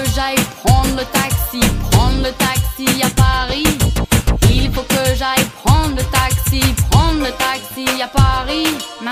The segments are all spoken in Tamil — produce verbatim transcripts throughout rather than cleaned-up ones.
j'aille prendre le taxi, prendre le taxi à Paris. Il faut que j'aille prendre le taxi, prendre le taxi à Paris.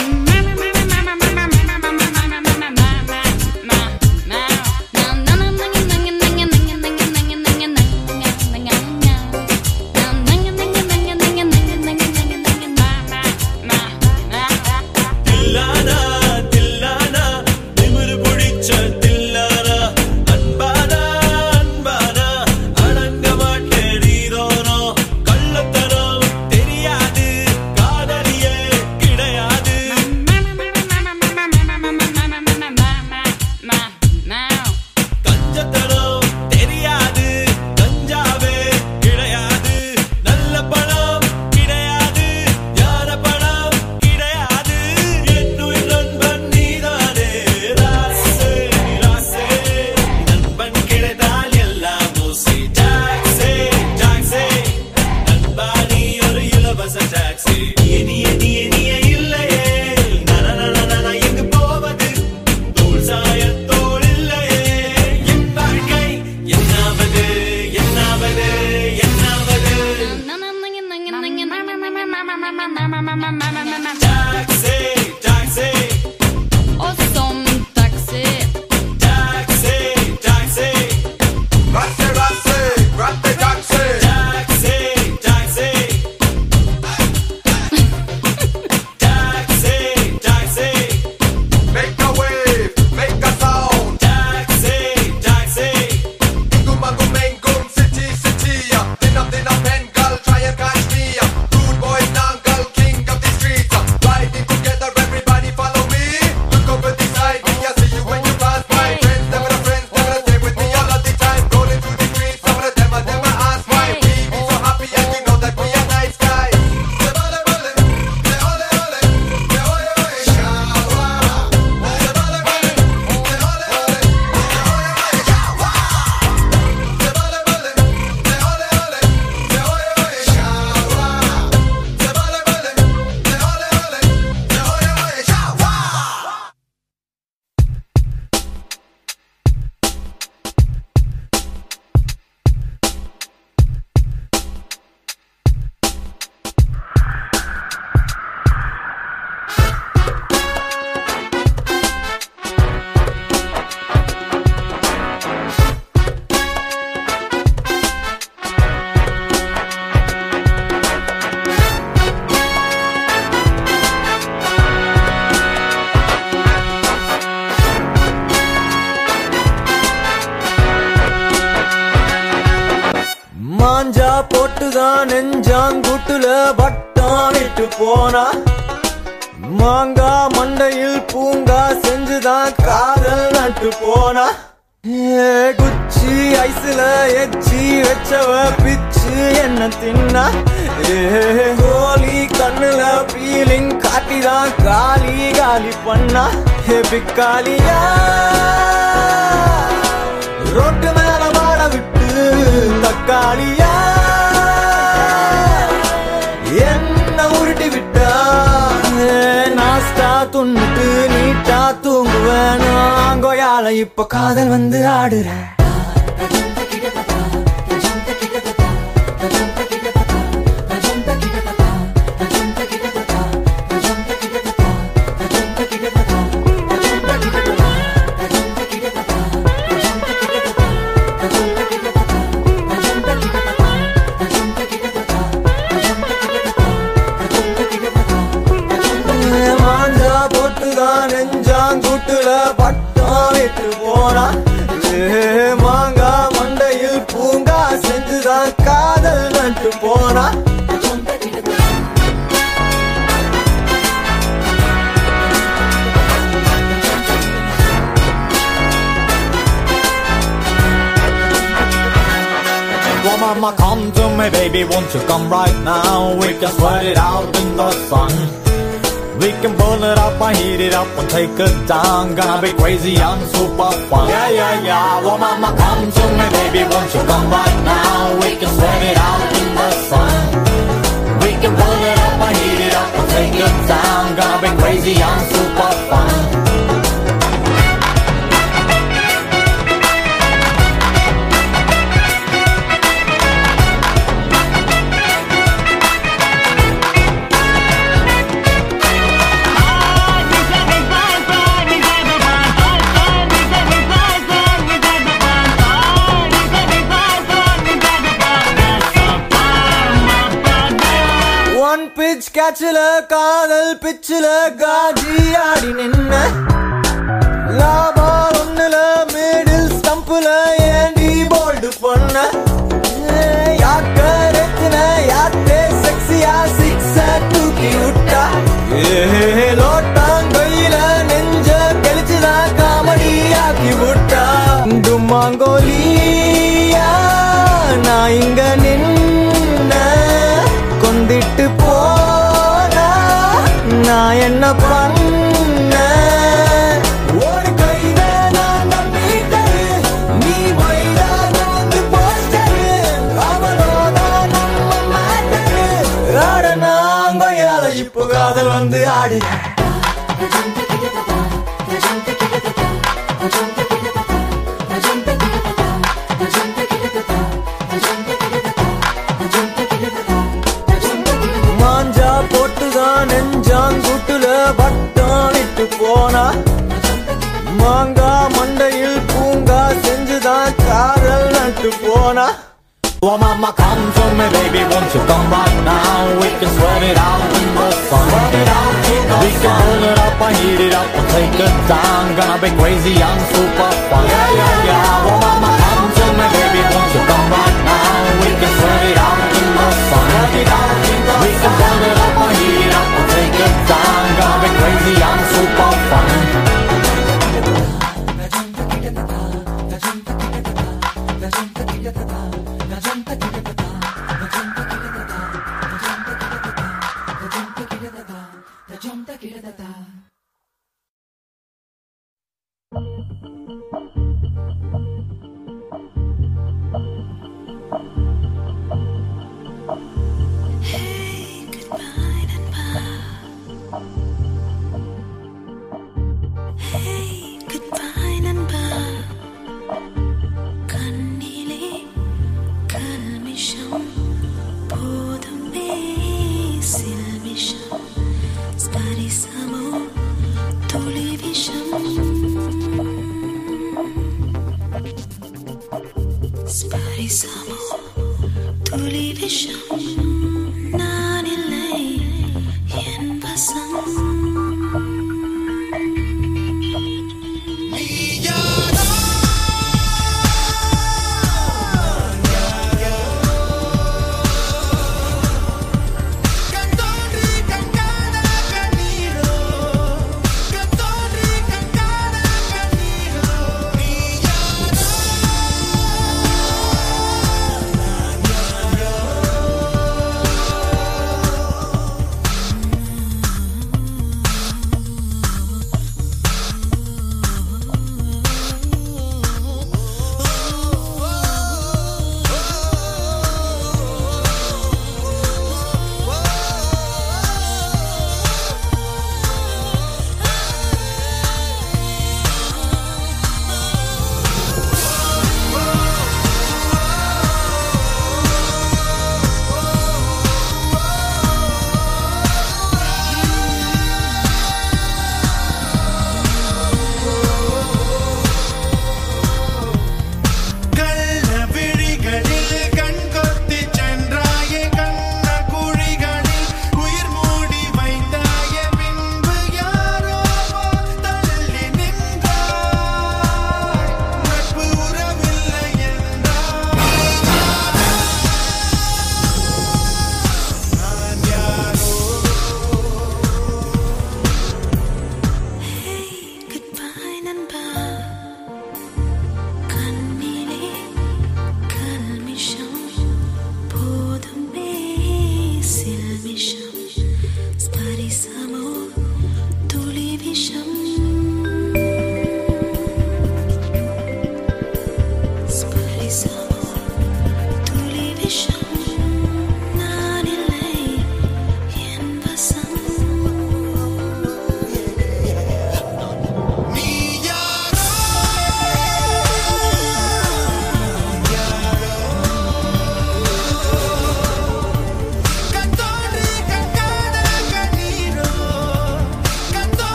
போட்டுதான் நெஞ்சாங்குட்டுல வட்டானிட்டு போனா மாங்கா மண்டையில் பூங்கா செஞ்சுதான் காதல் நட்டு போனா குச்சி ஐஸ்ல எச்சி வச்சவ பிச்சு என்ன தின்னா கோலி கண்ணுல பீலிங் காட்டிதான் காலி காலி பண்ணா பிக்காலியா ரோட்டு மேல மாட விட்டு தக்காளியா என்ன உருட்டி விட்டா நாஸ்டா துண்ணுட்டு நீட்டா தூங்குவேன் கோயால இப்ப காதல் வந்து ஆடுற நெஞ்சாங்குட்டுல பட்டானிட்டு போனா மாங்கா மண்டையில் பூங்கா செஞ்சுதான் காதல் நட்டு போனா Well, mama, come to me, baby, won't you come right now? We can sweat it out in the sun. We can burn it up and heat it up and take it down. Gonna be crazy and super fun. Yeah, yeah, yeah. Well, mama, come to me, baby, won't you come right now? We can sweat it out in the sun. We can burn it up and heat it up and take it down. Gonna be crazy and super fun. கேட்ச்ல காதல் பிச்சில காஜி ஆடி நின்ன லாபா ஒண்ணுல மிடில் ஸ்டம்புல ஏண்டி போல்டு பண்ண யாக்க ரெத்தின யாத்தே செக்ஸியா சிக்ஸ தூக்கி விட்டா லோட்டாங்கொயில நெஞ்ச கெளிச்சுதான் காமெடி ஆக்கி விட்டா டுமாங்கோலியா நான் இங்க நின்ன கொந்திட்டு போனா நான் என்ன பண்ண ஒரு கையில நான் நம்பிட்டது நீ வைடா வந்து போஸ்டரு அவளோதான் நம்ம மாட்டரு ஆட நாங்கொயால இப்போ காதல் வந்து ஆடு மாஞ்சா போட்டுதான் நெஞ்சாங்கூட்டுல வட்டம் விட்டு போனா மாங்கா மண்டையில் பூங்கா செஞ்சுதான் காதல் நட்டு போனா Oh mama, come to me, baby, won't you come right now? We can sweat it out in the sun. We can pull it up and heat it up and take it down. Gonna be crazy and super fun. Yeah, yeah, yeah. Oh mama, come to me, baby, won't you come right now? We can sweat it out in the sun. We can pull it up and heat it up and take it down. Gonna be crazy and super fun.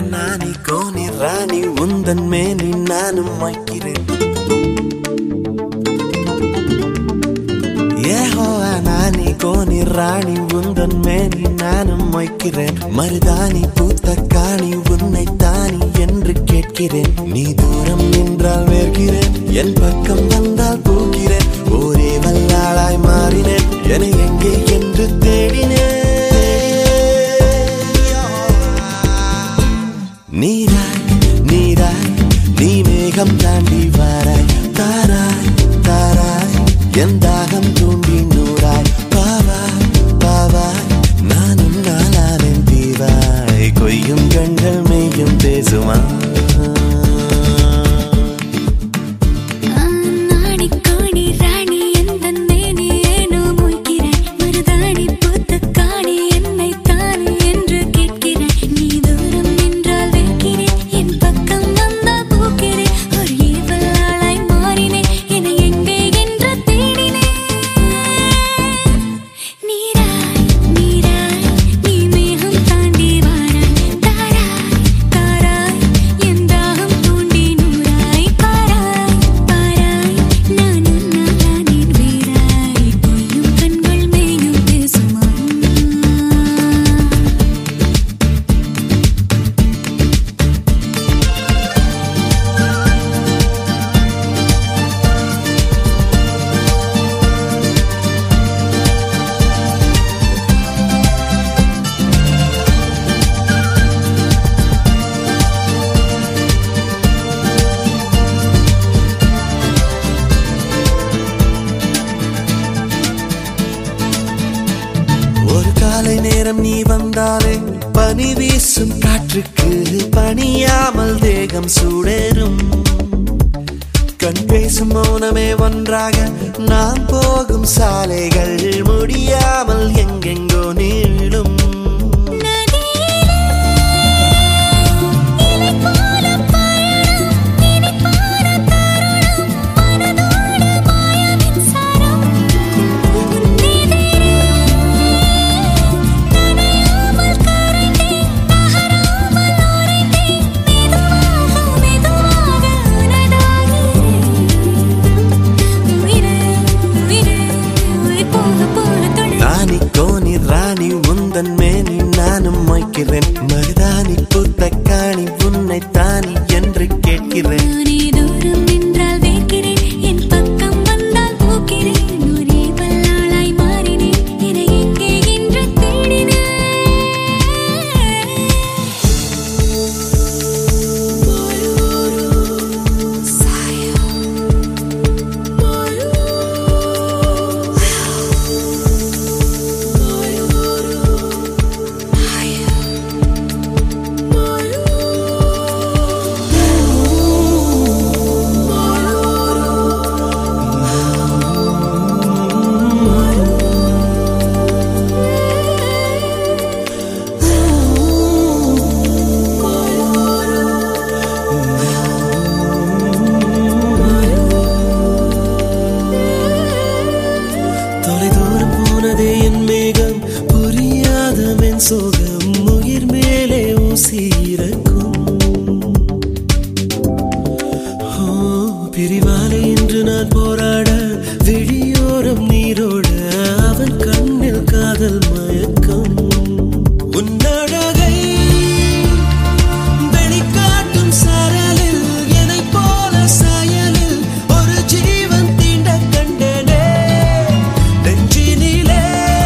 நானி கோனி ராணி உந்தன் மேனி நானும் வைக்கிறேன் ஏஹோவா நானி கோனி ராணி உந்தன் மேனி நானும் வைக்கிறேன் மருதாணி பூத்த காணி உன்னை தானி என்று கேட்கிறேன் நீ தூரம் நின்றால் வேர்கிறேன் என் பக்கம் வந்தால் பூக்கிறேன் ஒரே வல்லாளாய் மாறினேன் என எங்கே என்று தேடினேன் நீராய் நீராய் நீ மேகம் தாண்டி வாராய் தாராய் தாராய் என் தாகம் தூண்டி நூறாய் பாவாய் பாவாய் நானும் நாளானேன் தீவாய் கொய்யும் கண்கள் மெய்யும் பேசுமா நீ வந்தாலே பனி வீசும் காற்றுக்கு பணியாமல் தேகம் சூடேறும் கண் பேசும் மௌனமே ஒன்றாக நாம் போகும் சாலைகள் முடியாமல் எங்கெங்கோ நீளும் மருதாணி பூத்த காணி உன்னை தானி என்று கேட்கிறேன் நீ தூரம் நின்றால் வேர்க்கிறேன் என் பக்கம் வந்தால் பூக்கிறேன் ஒரே வல்லாளாய் மாறினேன் என எங்கே என்று தேடினேன் சோகம் உயிர் மேலே ஊசியிருக்கும் பிரிவாலை என்று நான் போராட விழியோரம் நீரோட அவன் கண்ணில் காதல் மயக்கம் உன்னழகை வெளிக்காட்டும் சரலில் என்னை போல சாயலில் ஒரு ஜீவன் தீண்ட கண்டனே நெஞ்சினிலே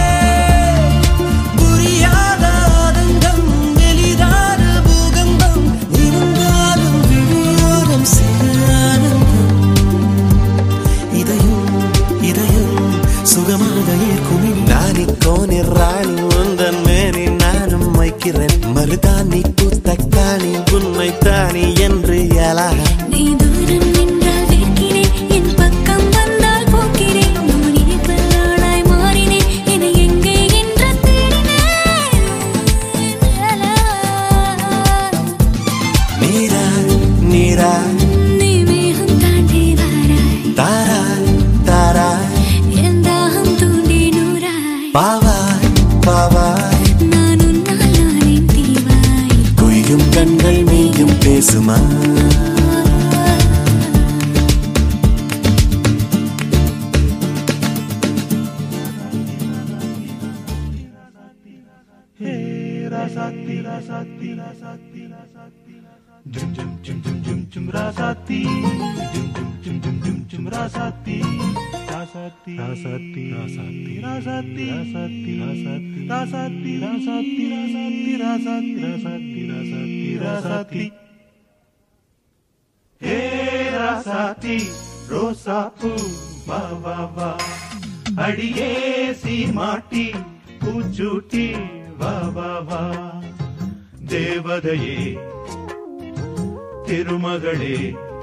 மருதாணி பூத்த காணி உன்னை தானி என்று எலா நீ தூரம் நின்றால் வேர்க்கிறேன் என் பக்கம் வந்தால் போக்கிறேன் ஒரே வல்லாளாய் மாறினேன் என எங்கே என்று தேடினேன் நீராய் நீராய் நீ மேகம் தாண்டி வாராய் தாராய் தாராய் என் தாகம் தூண்டி நூறாய் பாவாய் பாவாய் நானும் நாளானேன் தீவாய் கொய்யும் கண்கள் நீயும் பேசுமா Rasati, rasati, rasati, rasati, jum jum jum jum jum jum rasati, jum jum jum jum jum jum rasati, rasati, rasati, rasati, rasati, rasati, rasati, rasati, rasati, rasati, rasati, rasati, rasati, rasati. Hey rasati, rosapu, va va va, adiye si mati, puchuti. வா வா வா தேவதையே திருமகளே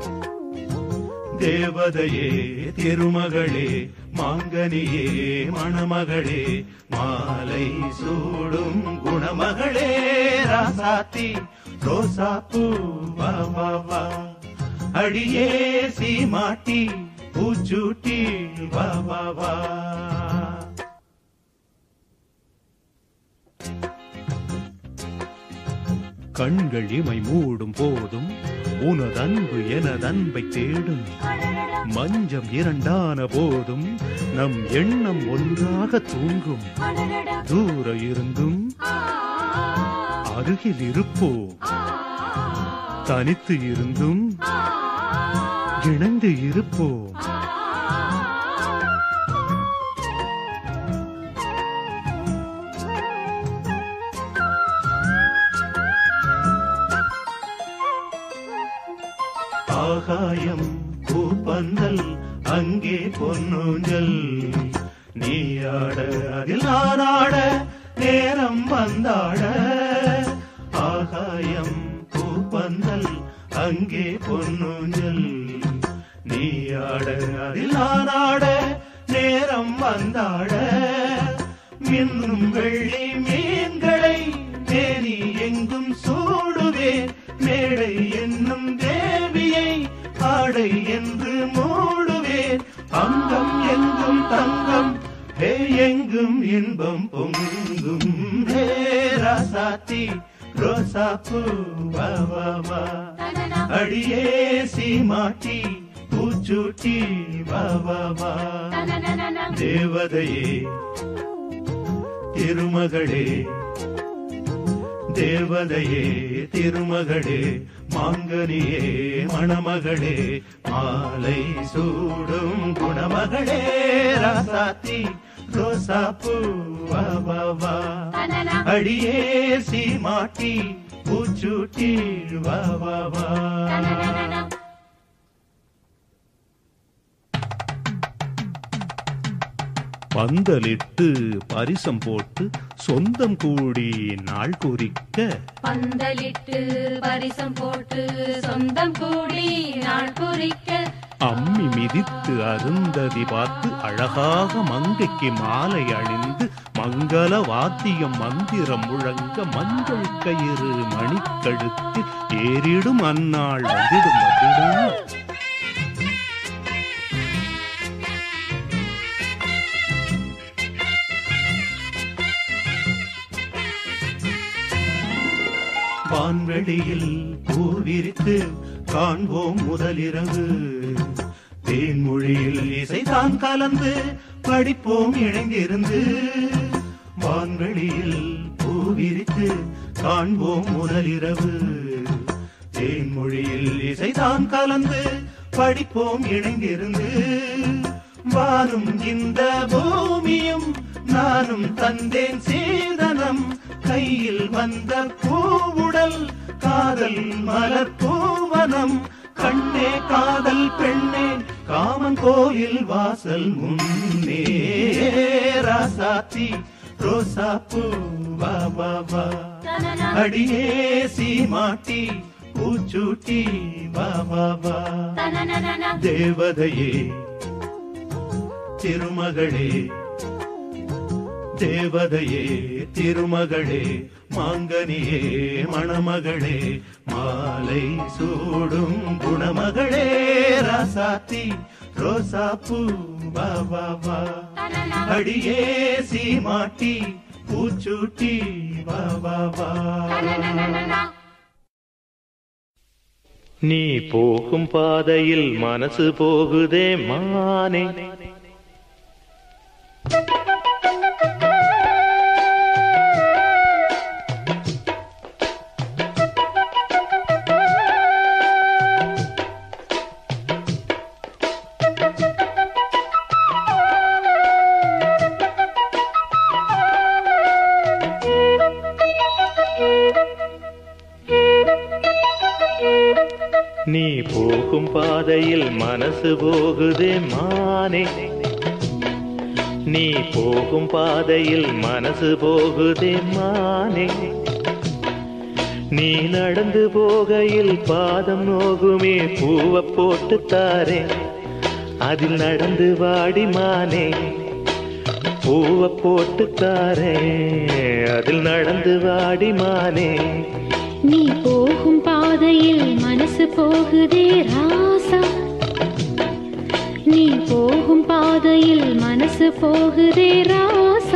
தேவதையே திருமகளே மாங்கனியே மணமகளே மாலை சூடும் குணமகளே ராசாத்தி ரோசாப்பூ வா வா வா அடியே சீமாட்டி பூச்சூட்டி வா வா வா கண்கள் இமை மூடும் போதும் உனதன்பு எனதன்பை தேடும் மஞ்சம் இரண்டான போதும் நம் எண்ணம் ஒன்றாக தூங்கும் தூர இருந்தும் அருகில் இருப்போம் தனித்து இருந்தும் இணைந்து இருப்போம் ஆகாயம் பூப்பந்தல் அங்கே பொன்னூஞ்சல் நீயாட அதில் நானாட நேரம் வந்தாட ஆகாயம் பூப்பந்தல் அங்கே பொன்னூஞ்சல் நீயாட அதில் நானாட நேரம் வந்தாட மின்னும் வெள்ளி மீன்களை தேனி எங்கும் சூடுவேன் மேடை என்னும் தேவியை ஆடை என்று மூடுவேன் அங்கம் எங்கும் தங்கம் ஹே எங்கும் இன்பம் பொங்கும் ஹே ராசாத்தி ரோசாப்பூ வா வா வா அடியே சீமாட்டி பூச்சூட்டி வா வா வா தேவதையே திருமகளே தேவதையே திருமகளே மாங்கனியே மணமகளே மாலை சூடும் குணமகளே ராசாத்தி ரோசாப்பூ வா வா வா அடியே சீமாட்டி பூச்சூட்டி வா வா வா பந்தலிட்டு பரிசம் போட்டு சொந்தம் கூடி நாள் குறிக்க பந்தலிட்டு பரிசம் போட்டு சொந்தம் கூடி நாள் குறிக்க அம்மி மிதித்து அருந்ததி பார்த்து அழகாக மங்கைக்கு மாலை அணிந்து மங்கள வாத்தியம் மந்திரம் முழங்க மஞ்சள் கயிறு மணிக்கழுத்து ஏறிடும் அந்நாள் வந்திடும் வந்திடும் வான்வெளியில் பூவிரித்து காண்போம் முதலிரவு தேன்மொழியில் இசைதான் கலந்து படிப்போம் இணைந்திருந்து வான்வெளியில் பூவிரித்து காண்போம் முதலிரவு தேன்மொழியில் இசைதான் கலந்து படிப்போம் இணைந்திருந்து வானும் இந்த பூமியும் நானும் தந்தேன் சீதனம் கையில் வந்த பூவுடல் காதல் மலர் பூவனம் கண்ணே காதல் பெண்ணே காமன் கோயில் வாசல் முன்னே ராசாத்தி ரோசாப்பூ வா வா வா அடியே சீமாட்டி பூச்சூட்டி வா வா வா தேவதையே திருமகளே தேவதையே திருமகளே மாங்கனியே மணமகளே மாலை சூடும் குணமகளே ராசாத்தி ரோசாப்பூ வா வா வா அடியே சீமாட்டி பூச்சூட்டி வா வா வா நீ போகும் பாதையில் மனசு போகுதே மானே. நீ போகும் பாதையில் மனசு போகுதே மானே. நீ போகும் பாதையில் மனசு போகுதே மானே. நீ நடந்து போகையில் பாதம் நோகுமே பூவை போட்டு தாரே. அதில் நடந்து வாடி மானே. பூவை போட்டு தாரே. அதில் நடந்து வாடி மானே. நீ போகும் பாதையில் மனசு போகுதே ராசா. நீ போகும் பாதையில் மனசு போகுதே ராசா.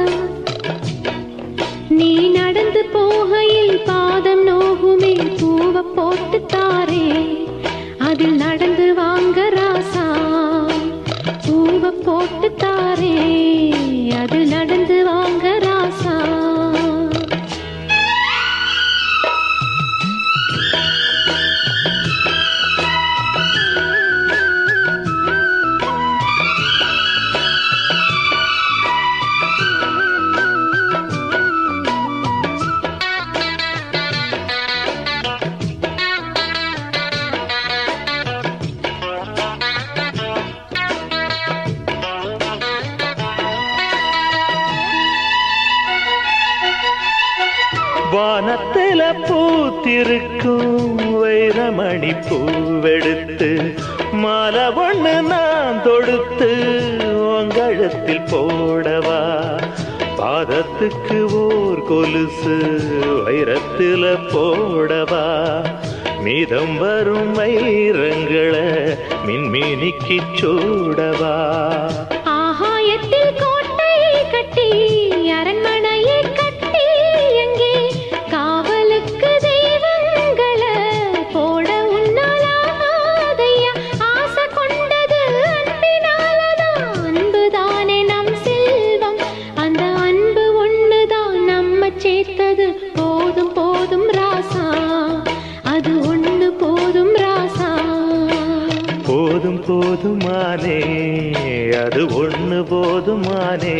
நீ நடந்து போகையில் பாதம் நோகுமே பூவை போட்டு தாரே. அதில் நடந்து வாங்க ராசா. பூவை போட்டு தாரே. அதில் நடந்து வாங்க ராசா. வானத்தில பூத்திருக்கும் வைரமணி பூவெடுத்து மாலை ஒண்ணு நான் தொடுத்து உங்கழுத்தில் போடவா. பாதத்துக்கு ஓர் கொலுசு வைரத்தில போடவா. மீதம் வரும் வைரங்களை மின்மினிக்கு சூடவா. ஆகாயத்தில் கோட்டை கட்டி அரண்மனையை கட்டி எங்கே காவலுக்கு தெய்வங்களை போட உன்னாலாதையா. ஆசை கொண்டது அன்பினாலதான். அன்புதானே நம் செல்வம். அந்த அன்பு ஒண்ணுதான் நம்ம சேர்த்தது. போதும் போதும் ராசா. அது ஒண்ணு போதும் ராசா. போதும் போதுமானே. அது ஒண்ணு போதுமானே.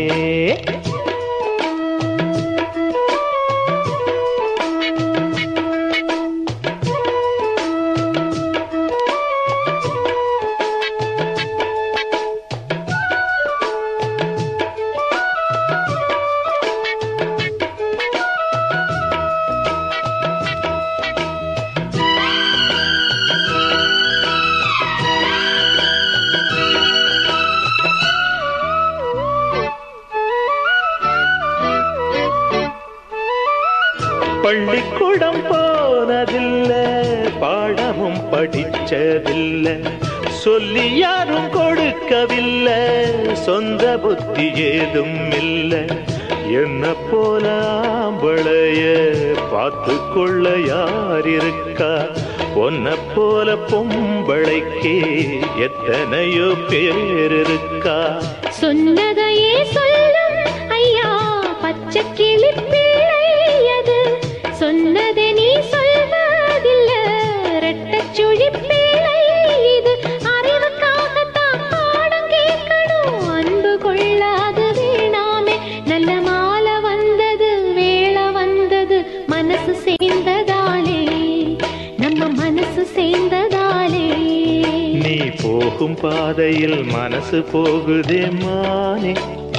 பள்ளிக்கூடம் போனதில்ல. பாடமும் படிச்சதில்லை. சொல்லி யாரும் கொடுக்கவில்லை. சொந்த புத்தி ஏதும் இல்லை. என்ன போல ஆம்பளைய பார்த்து கொள்ள யார் இருக்கா. ஒன்ன போல பொம்பளைக்கு எத்தனையோ பேர் இருக்கா. சொன்னதையே சொல்லும் ஐயா பச்சை கிளி பிள்ளை. அது சொன்னதை நீ சொல்வதில்ல ரெட்டச்சுழி பிள்ளை. இது அறிவுக்காகத்தான் பாடம் கேட்கணும். அன்பு கொள்ளாது வீணாமே. நல்ல மாலை வந்தது வேளை வந்தது. மனசு சேர்ந்ததாலே நம்ம மனசு சேர்ந்ததாலே. நீ போகும் பாதையில் மனசு போகுதே மானே.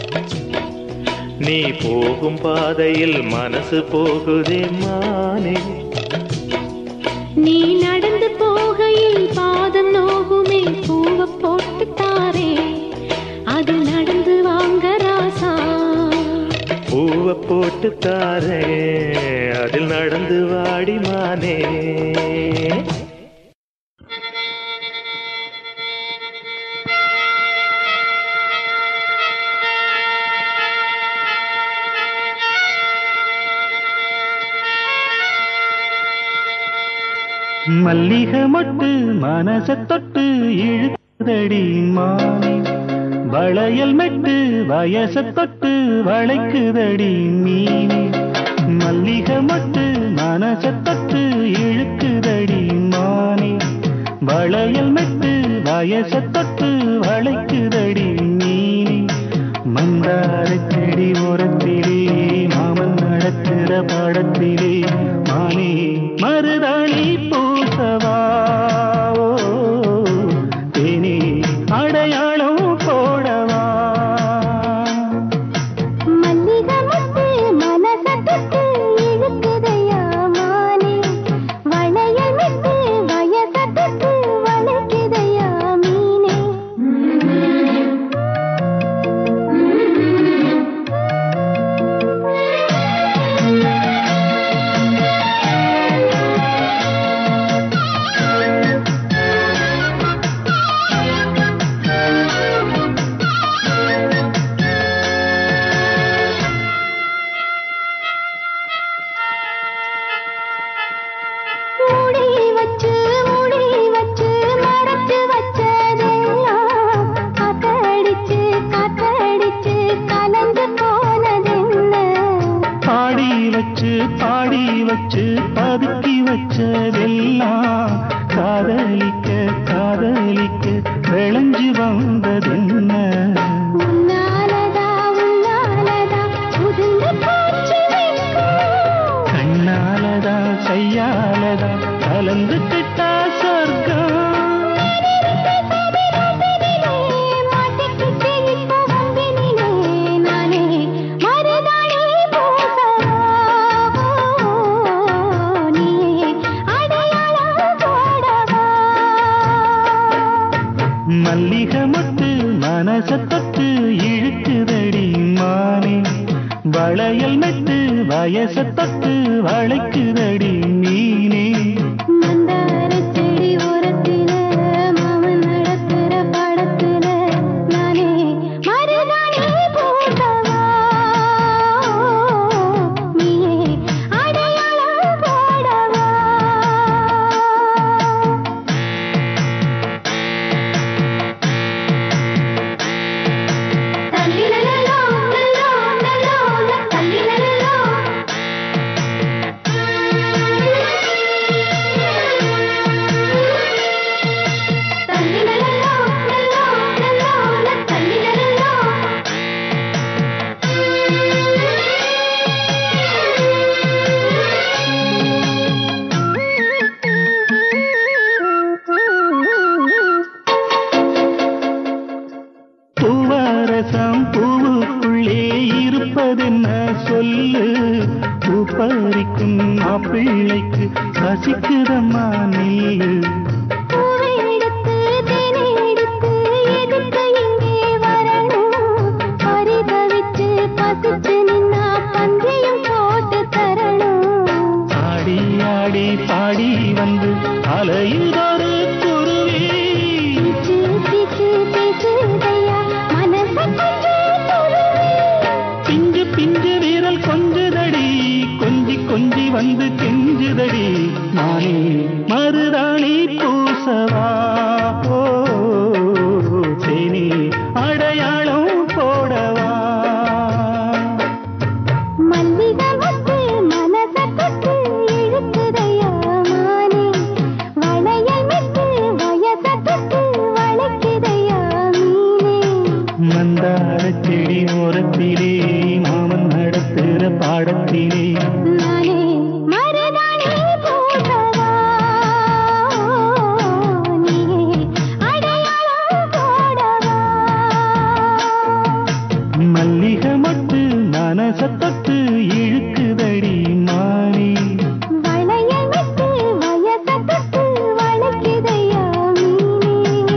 நீ போகும் பாதையில் மனசு போகுதே மானே. நீ நடந்து போகையில் பாதம் நோகுமே பூவை போட்டு தாரே. அதில் நடந்து வாங்க ராசா. பூவை போட்டு தாரே. அதில் நடந்து வாடி மானே. மல்லிகை மொட்டு மனச தொட்டு இழுக்குதடி மானே வளையல் மெட்டு வயச தொட்டு வளைக்குதடி மீனே மல்லிகை மொட்டு மனச தொட்டு இழுக்குதடி மானே வளையல் மெட்டு வயச தொட்டு வளைக்குதடி மீனே மந்தார செடி ஓரத்திலே மாமன் நடத்துற பாடத்திலே மானே மருதாணி பூசவா தேனே அடையாளம் போடவா மல்லிகை மொட்டு மனச தொட்டு இழுக்குதையா மானே வளையல் மெட்டு வயச தொட்டு வளைக்குதையா மீனே மூடி வச்சு மூடி வச்சு மறைச்சு வச்சதெல்லாம் காத்தடிச்சு காத்தடிச்சு கலந்து போனதென்ன பாடி வச்சு பாடி வச்சு பதுக்கி வச்சதெல்லாம் காதலிக்க காதலிக்க விளைஞ்சு வந்ததென்ன உன்னாலதா உன்னாலதா உதிர்ந்து போச்சு வெட்கம். கண்ணாலதா கையாலதா கலந்து கிட்டா சொர்க்கம் மாட்டிக்கிட்டு இப்போ வம்பினிலே நானே மருதாணி பூசவா நீயே அடையாளம் போடவா மல்லிகை மொட்டு மனச தொட்டு இழுக்குதடி மானே வளையல் மெட்டு வயச தொட்டு வளைக்குதடி மீனே மந்தார செடி ஓரத்தில மாமன் நடத்துற படத்துல நானே மருதாணி பூசவா நீயே அடையாளம் போடவா தல்லிலலலோ லலோ லலோ தல்லிலலலோ தல்லிலலலோ லலோ லலோ தல்லிலலலோ பூவரசம் பூவுக்குள்ளே இருப்பதென்ன சொல்லு பூ பறிக்கும் மாப்பிள்ளைக்கு பசிக்குதம்மா நெல்லு பூவை எடுத்து தேனை எடுத்து எதுக்கு இங்கே வரணும் பரிதவிச்சு பசிச்சு நின்னா பந்தியும் போட்டு தரணும் ஆடி ஆடி பாடி வந்து அலையுதொரு குருவி பிச்சு பிச்சு பேசுதையா மனச கொஞ்சம் துருவி பிஞ்சு பிஞ்சு வீரல் கொஞ்சுதடி கொஞ்சி கொஞ்சி வந்து கெஞ்சுதடி நானே மருதாணி பூசவா ஓ, தேனே அடையாளம் போடவா மல்லிகை மொட்டு மனச தொட்டு இழுக்குதையா மானே வளையல் மெட்டு வயச தொட்டு வளைக்குதையா மீனே மந்தார செடி ஓரத்திலே மாமன் நடத்துற பாடத்திலே நானே மருதாணி பூசவா நீயே அடையாளம் போடவா மல்லிகை மொட்டு மனச தொட்டு இழுக்குதடி மானே வளையல் மெட்டு வயச தொட்டு வளைக்குதையா மீனே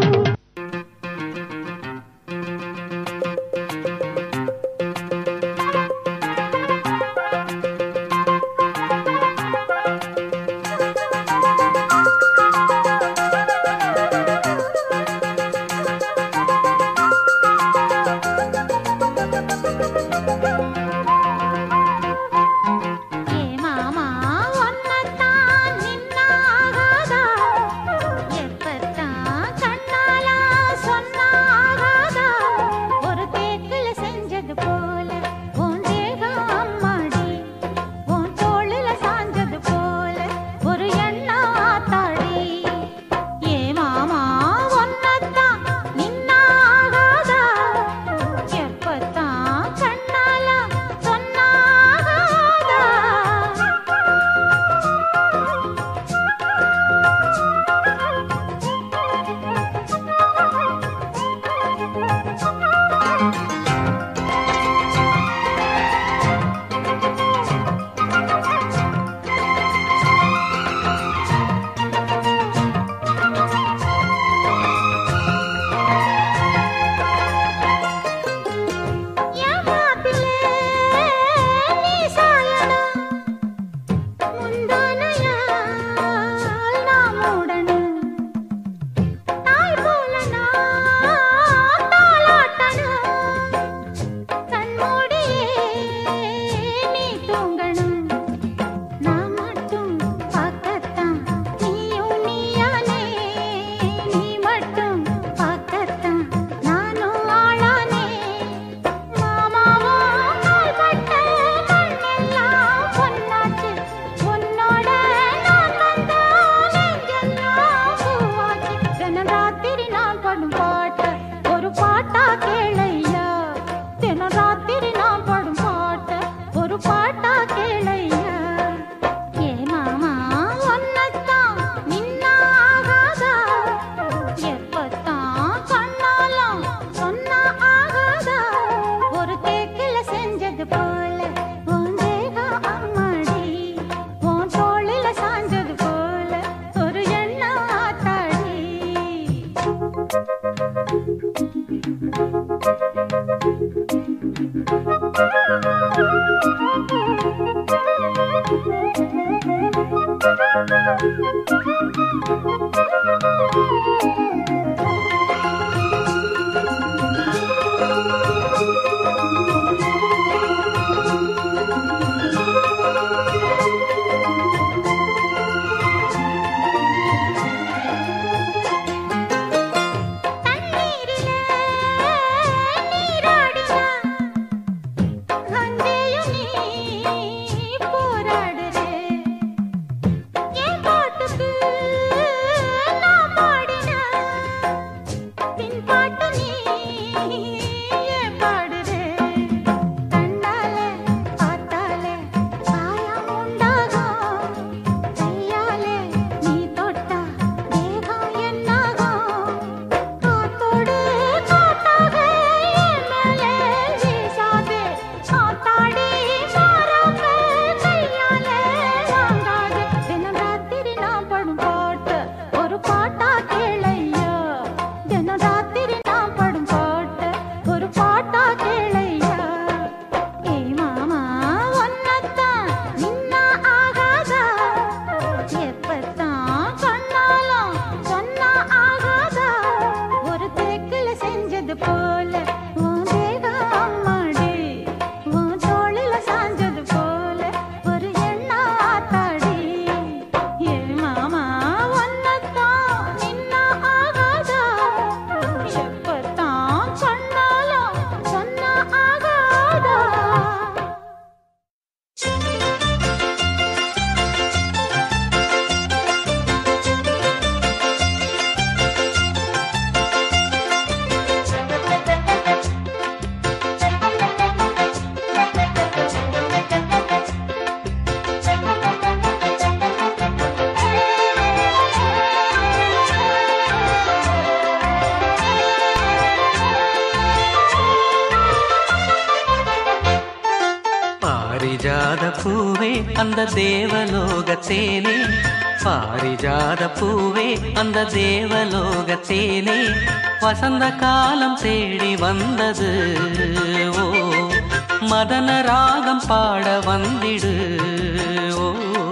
பாரிஜாத பூவே அந்த தேவலோகத்தேனே, பாரிஜாத பூவே அந்த தேவலோகத்தேனே, வசந்த காலம் தேடி வந்தது. ஓ மதன ராகம் பாட வந்திடு. ஓ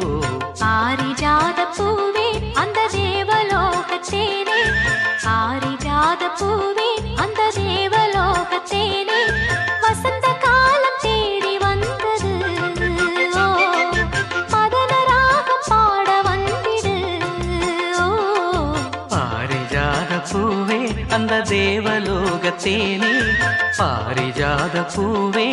பாரிஜாத பூவே அந்த தேவலோகத்தேனே, பாரிஜாத பூவே அந்த தேவலோகத்தேனே, வசந்த காலம் தேடி வந்தது. ஓ மதன ராகம் பாட வந்திடு. ஓ பாரிஜாத பூவே அந்த தேவலோகத்தேனே, பாரிஜாத பூவே.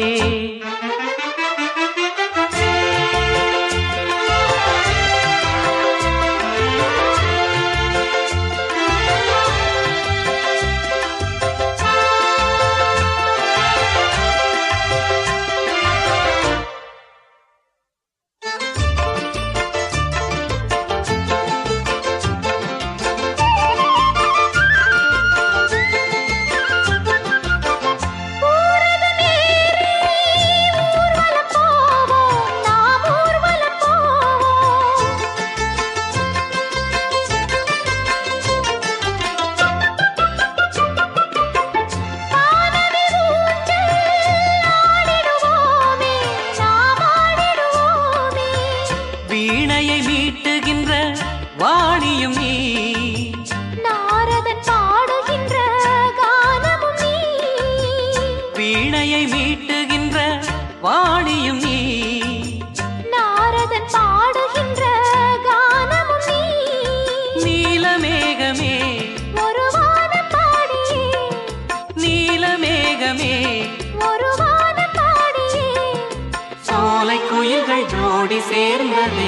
வீணையை மீட்டுகின்ற வாணியும் நீ, நாரதன் பாடுகின்ற கானமும் நீ, வீணையை மீட்டுகின்ற வாணியும் நீ, நாரதன் பாடுகின்ற கானமும் நீ, நீலமேகமே ஒரு வானம் பாடியே, நீலமேகமே ஒரு வானம் பாடியே, சோலை குயில்கள் ஜோடி சேர்ந்ததே.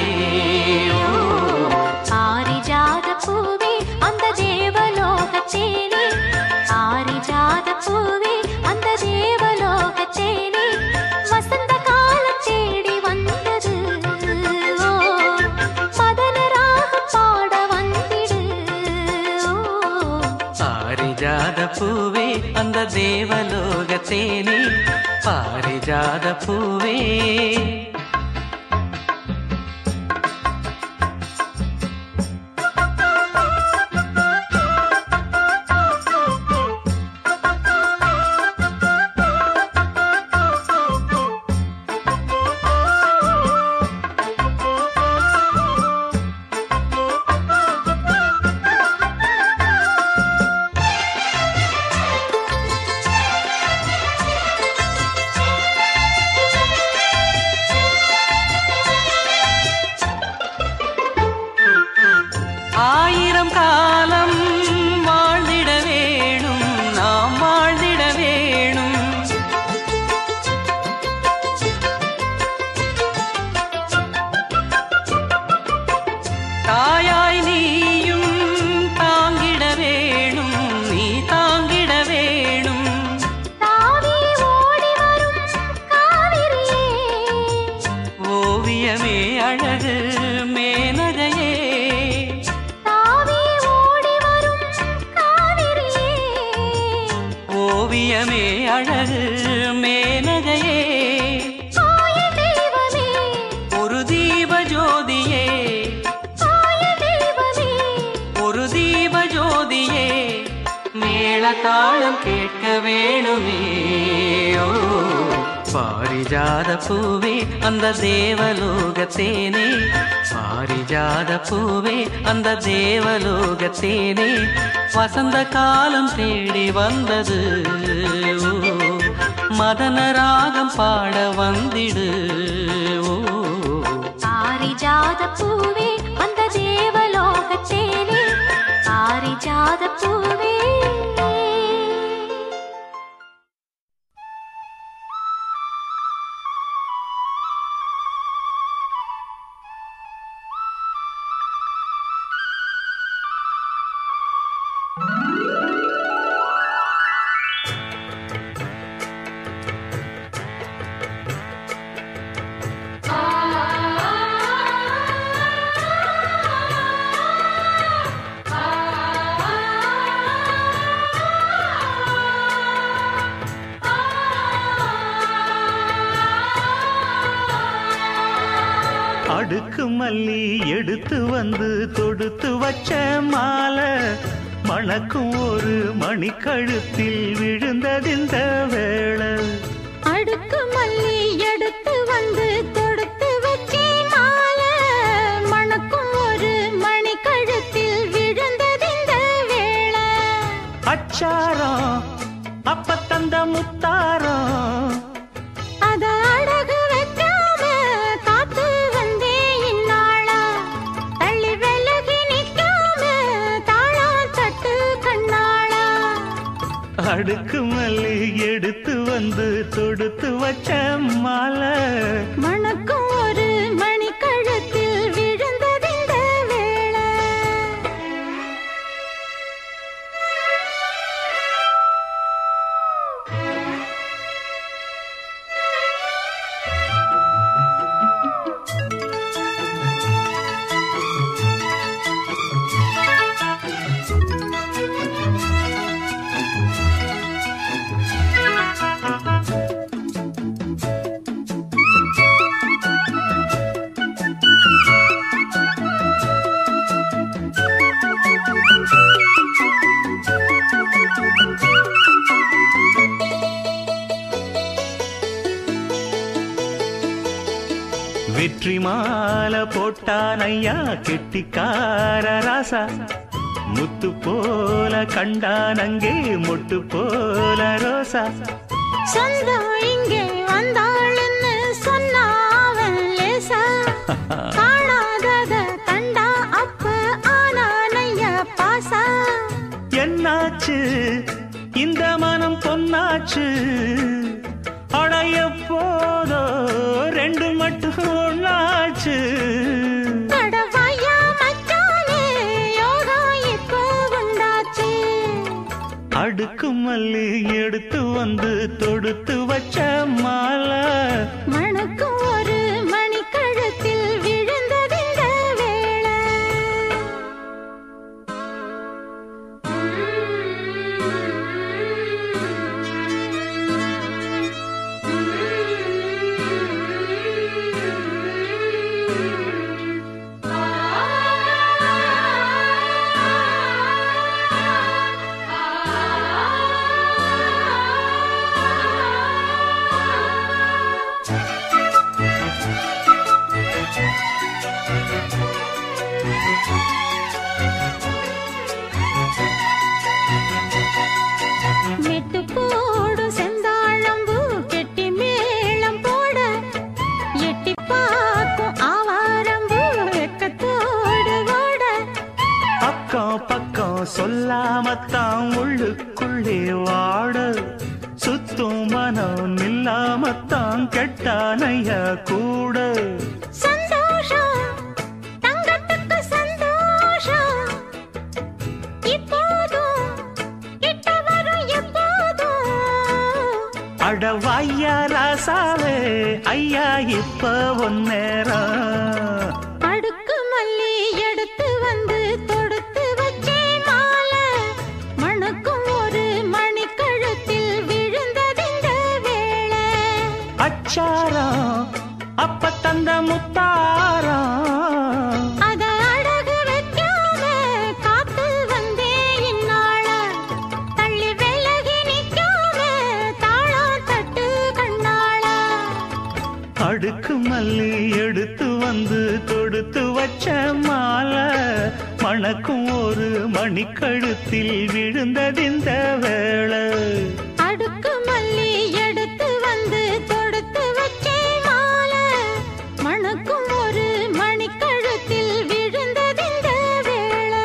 பாரிஜாத பூவே அந்த தேவலோகத்தேனே, பாரிஜாத பூவே அந்த தேவலோகத்தேனே, வசந்த காலம் தேடி வந்தது. ஓ மதன ராகம் பாட வந்திடு. ஓ பாரிஜாத பூவே அந்த தேவலோகத்தேனே, பாரிஜாத பூவே. ஓவியமே அழகு மேனகையே தாவி ஓடி வரும் காவிரியே ஓவியமே அழகு மேனகையே ஆய தெய்வமே ஒரு தீப ஜோதியே ஆய தெய்வமே ஒரு தீப ஜோதியே மேளதாளம் கேட்க வேணுமே ஓ பாரிஜாத பூவே அந்த தேவலோகத்தேனே பாரிஜாத பூவே அந்த தேவலோகத்தேனே வசந்த காலம் தேடி வந்தது ஓ மதன ராகம் பாட வந்திடு ஓ பாரிஜாத பூவே அந்த தேவலோகத்தேனே பாரிஜாத பூவே அடுக்கு மல்லி எடுத்து வந்து தொடுத்து வச்ச மாலை மணக்கும் ஒரு மணிக்கழுத்தில் விழுந்ததிந்த வேளை அடுக்கு மல்லி எடுத்து வந்து தொடுத்து வச்சே மாலை மணக்கும் ஒரு மணி கழுத்தில் விழுந்ததிந்த வேளை அச்சாரம் அப்ப தந்த முத்தாரம் அத அழகு வைக்காம காத்து வந்தே இந்நாளா தள்ளி விலகி நிற்காம தாளம் தட்டு கண்ணாளா அடுக்கு மல்லி எடுத்து வந்து தொடுத்து வச்ச மாலை மணக்கும் ஒரு மணி கழுத்தில் விழுந்ததிந்த வேளை வெற்றி மாலை போட்டான் ஐயா கெட்டிக்கார ராசா முத்து போல கண்டான் அங்கே மொட்டு போல ரோசா சொந்தம் இங்கே வந்தாள்னு சொன்னாவன் லேசா காணாதத கண்டா அப்ப ஆனானையா பாசா என்னாச்சு இந்த மனம் பொன்னாச்சு அடைய போதோ ரெண்டு மட்டும் ஒன்னாச்சு கடவாயா மச்சானே யோகா இப்போ உண்டாச்சு அடுக்கு மல்லி எடுத்து வந்து தொடுத்து வச்ச மாலை மணக்கும் ஒரு மணி கழுத்தில் விழுந்ததிந்த வேளை மெட்டு போடும் செந்தாழம்பூ கெட்டி மேளம் போட எட்டி பார்க்கும் ஆவாரம்பூ வெக்கத்தோடு ஓட பக்கம் பக்கம் சொல்லாமத்தான் உள்ளுக்குள்ளே வாட சுத்தும் மனம் நில்லாமத்தான் கெட்டானைய கூட சந்தோஷம் தங்கத்துக்கு சந்தோஷம் இப்போதும் கிட்ட வரும் எப்போதும் அட அடவாயா ராசாவே ஐயா இப்ப ஒன்னேரம் அடுக்கு மல்லி எடுத்து வந்து தொடுத்து வச்சே மாலை மணக்கும் ஒரு மணி கழுத்தில் விழுந்ததிந்த வேளை அச்சாரம் அப்ப தந்த முத்தாரம் அத அடகு வைக்காம காத்து வந்தே இந்நாள தள்ளி விலகி நிக்காம தாளம் தட்டு கண்ணாள அடுக்கு மல்லி எடுத்து வந்து தொடுத்து வச்ச மாலை மணக்கும் ஒரு மணிக்கழுத்தில் விழுந்ததிந்த வேளை அடுக்கு மல்லி எடுத்து வந்து தொடுத்து வச்சே மாலை மணக்கும் ஒரு மணி கழுத்தில் விழுந்ததிந்த வேளை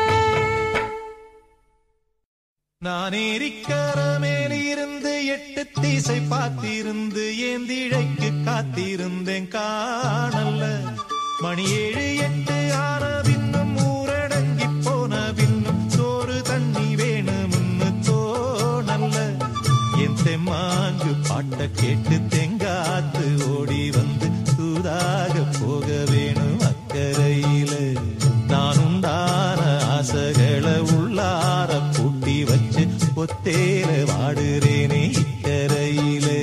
நான் ஏரிக்கர மேலிருந்து எட்டு தீசை பார்த்திருந்து ஏந்திழைக்கு காத்திருந்தேன் காணல்ல மணி ஏழு எட்டு ஆன பின்னும் ஊரடங்கி போன பின்னும் சோறு தண்ணி வேணும்னு தோணல்ல என் தெம்மாங்கு பாட்ட கேட்டு தெங்காத்து ஓடி வந்து தூதாக போக வேணும் அக்கறையில நான் உண்டான ஆசைகளை உள்ளார பூட்டி வச்சு ஒத்தேல வாடுறேனே இக்கரையிலே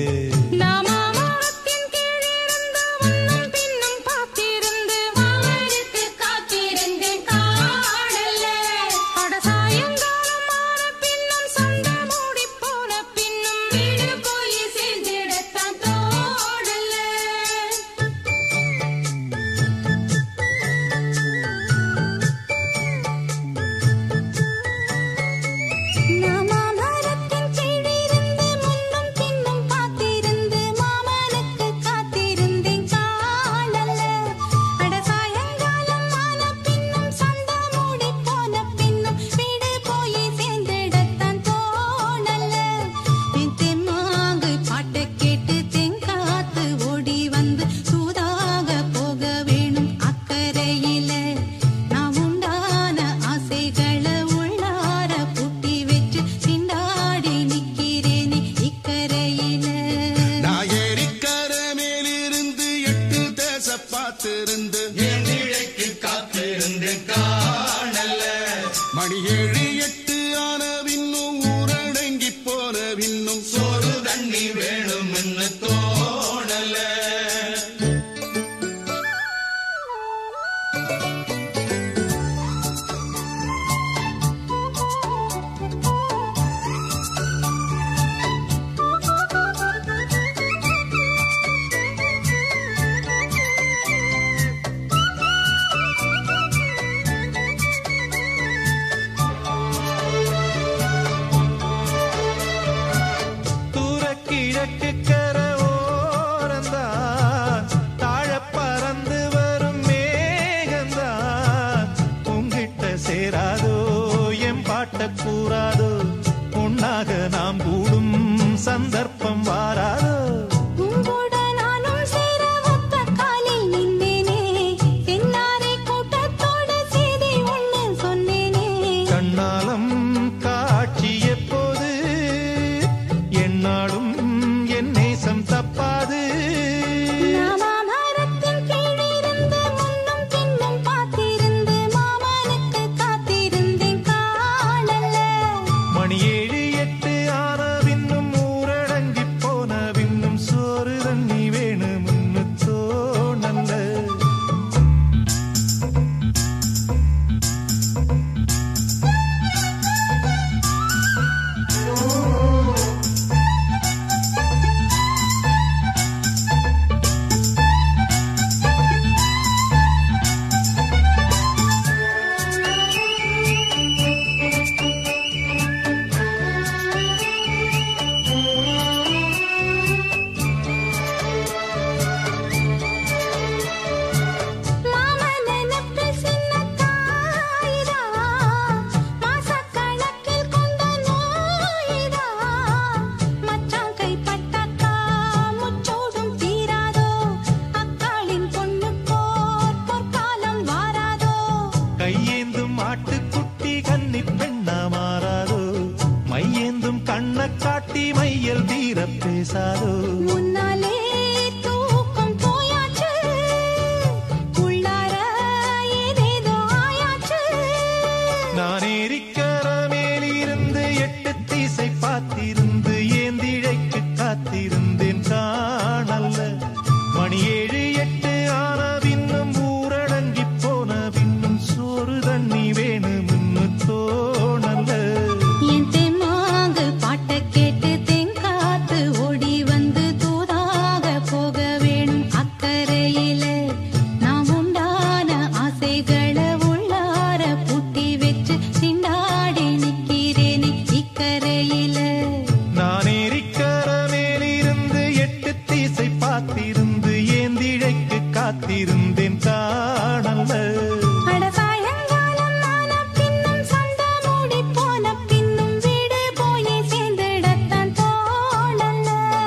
என் காணல்ல. அட சாயங்காலம் ஆன பின்னும் சண்டை மூடி போன பின்னும் வீடு போய் சேர்ந்திடத்தான் தோணல்ல.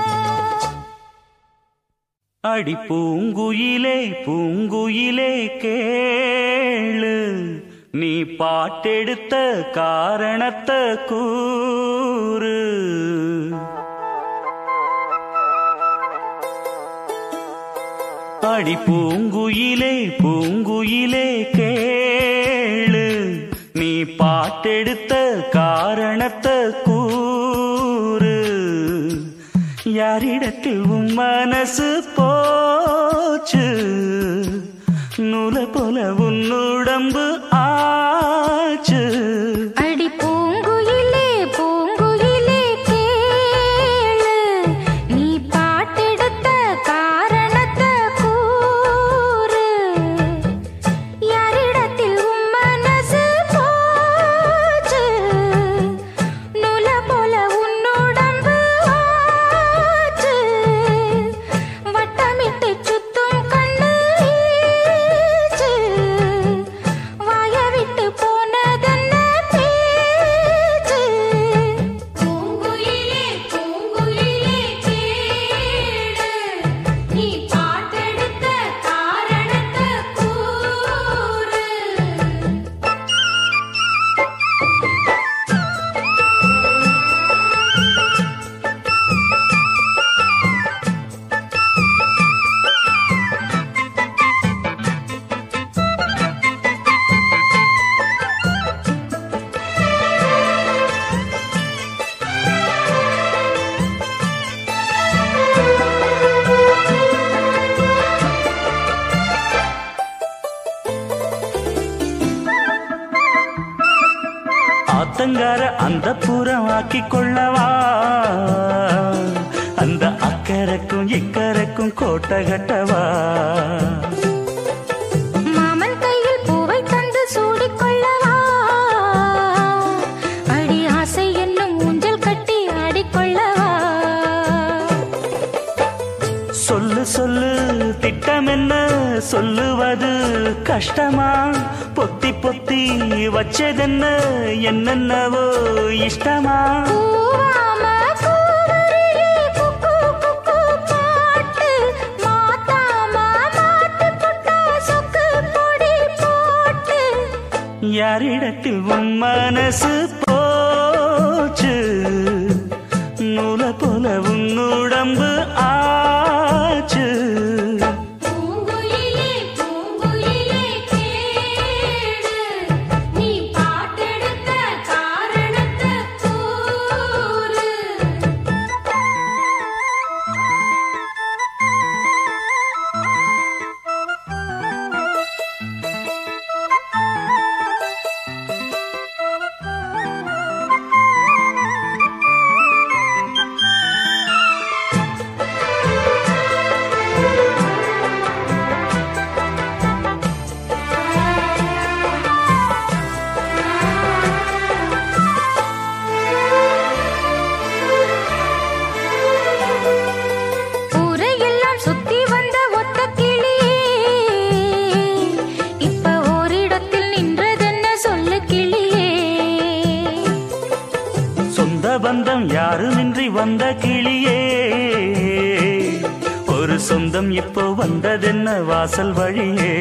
அடி பூங்குயிலே பூங்குயிலே கேளு, நீ பாட்டெடுத்த காரணத்தை கூறு. அடி பூங்குயிலே பூங்குயிலே கேளு, நீ பாட்டெடுத்த காரணத்தை கூறு. யாரிடத்தில் உன் மனசு போச்சு, நூல போல உன் உடம்பு ஆச்சு. அடி பூங்குயிலே பூங்குயிலே கேளு, நீ பாட்டெடுத்த காரணத்தை கூறு. யாரிடத்தில் உன் மனசு போச்சு, நூல போல உன் உடம்பு ஆச்சு. வட்டமிட்டு சுத்தும் கண்ணு வீச்சு, வாய விட்டு போனதென்ன பேச்சு. பூங்குயிலே பூங்குயிலே கேளு, நீ பாட்டெடுத்த காரணத்தை கூறு. ஆத்தங்கார அந்த புறம் ஆக்கி கொள்ளவா, அந்த அக்கறைக்கும் இக்கரைக்கும் கோட்டை கட்டவா. மாமன் கையில் பூவை தந்து சூடிக்கொள்ளவா, அடி ஆசை என்னும் ஊஞ்சல் கட்டி ஆடிக்கொள்ளவா. சொல்லு சொல்லு திட்டம் என்ன, சொல்லுவது கஷ்டமா. பொத்தி பொத்தி வச்சதென்ன, என்னென்னவோ இஷ்டமா. பூவாம பூவருகே குக்கு குக்கு பாட்டு, மாத்தாம மாட்டு புட்டா சொக்கு பொடி போட்டு. யாரிடத்தில் உன் மனசு போச்சு, நூல போல உன் உடம்பு ஆச்சு. பூங்குயிலே பூங்குயிலே கேளு, நீ பாட்டெடுத்த காரணத்தை கூறு. ஊரையெல்லாம் சுத்தி வந்த ஒத்த கிளியே, இப்ப ஓரிடத்தில் நின்றதென்ன சொல்லு கிளியே. சொந்த பந்தம் யாருமின்றி வந்த கிளியே, ஒரு சொந்தம் இப்போ வந்ததென்ன வாசல் வழியே.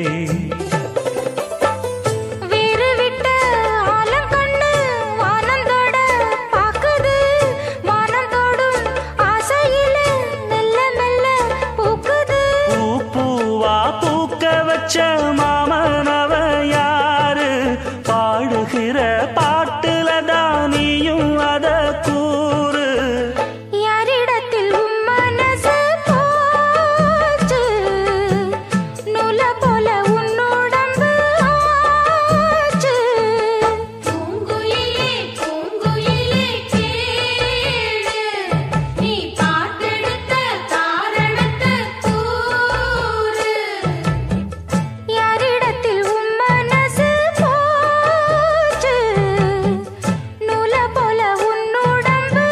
வேறு விட்ட ஆலம் கண்ணு வானந்தோட பாக்குது, வானந்தோடும் ஆசையில மெல்ல மெல்ல பூக்குது. பூ பூவா பூக்க வச்ச மாமனவ யாரு, பாடுகிற பாட்டுல தானியும் அத கூறு. யாரிடத்தில் உன் மனசு போச்சு, நூல போல உன் உடம்பு ஆச்சு. பூங்குயிலே பூங்குயிலே கேளு, நீ பாட்டெடுத்த காரணத்தை கூறு. யாரிடத்தில் உன் மனசு போச்சு, நூல போல உன் உடம்பு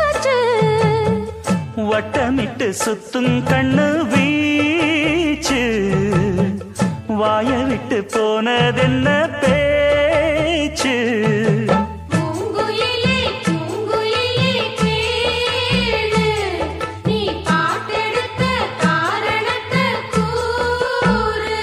ஆச்சு. வட்டமிட்டு சுத்தும் கண்ணு வீச்சு, விட்டு போனதென்ன பேச்சு பூங்குயிலே பூங்குயிலே கேளு நீ பாட்டெடுத்த காரணத்தை கூறு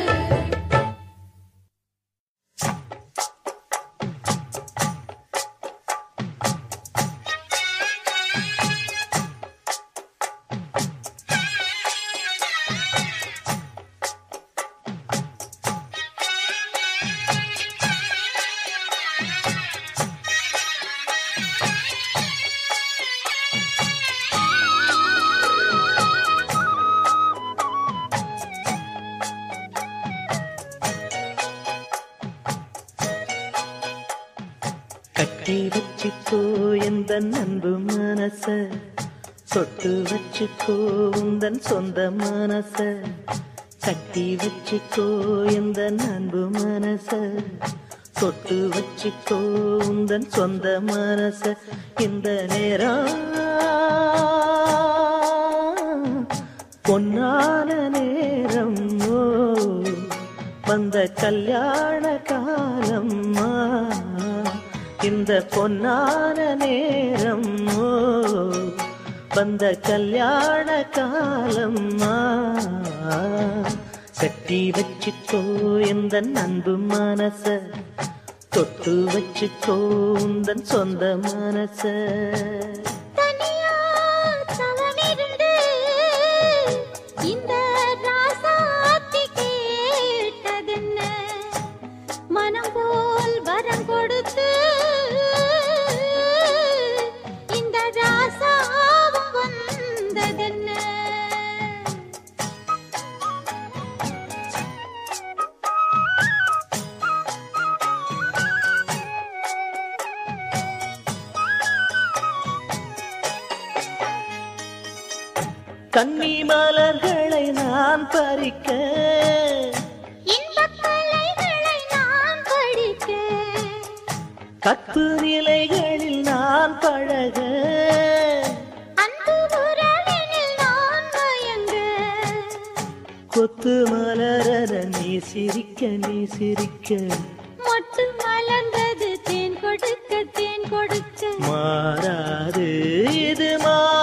கட்டி வச்சுக்கோ எந்த அன்பு மனச சொட்டு வச்சுக்கோ உந்தன் சொந்த மனச கட்டி வச்சுக்கோ எந்த அன்பு மனச சொட்டு வச்சுக்கோ உந்தன் சொந்த மனச இந்த நேரம் பொன்னான நேரம் ஓ வந்த கல்யாண காலம்மா இந்த பொன்னான நேரம் ஓ வந்த கல்யாண காலம்மா கட்டி வச்சுக்கோ எந்த அன்பு மனச தொட்டு வச்சுக்கோ உந்தன் சொந்த மனச தனியா தவமிருந்து இந்த ராசாத்தி கேட்டதென்ன மனம் போல் வரம் கொடுத்து இந்த ராசாவும் வந்ததென்ன கன்னி மலர்களை நான் பறிக்க இன்பக் கலைகளை நான் படிக்க கற்பு நிலைகளில் நான் பழக அன்பு உறவினில் நான் மயங்க கொத்து மலர நீ சிரிக்க நீ சிரிக்க மொட்டு மலர்ந்தது தேன் கொடுக்க தேன் கொடுக்க மாறாது இது மா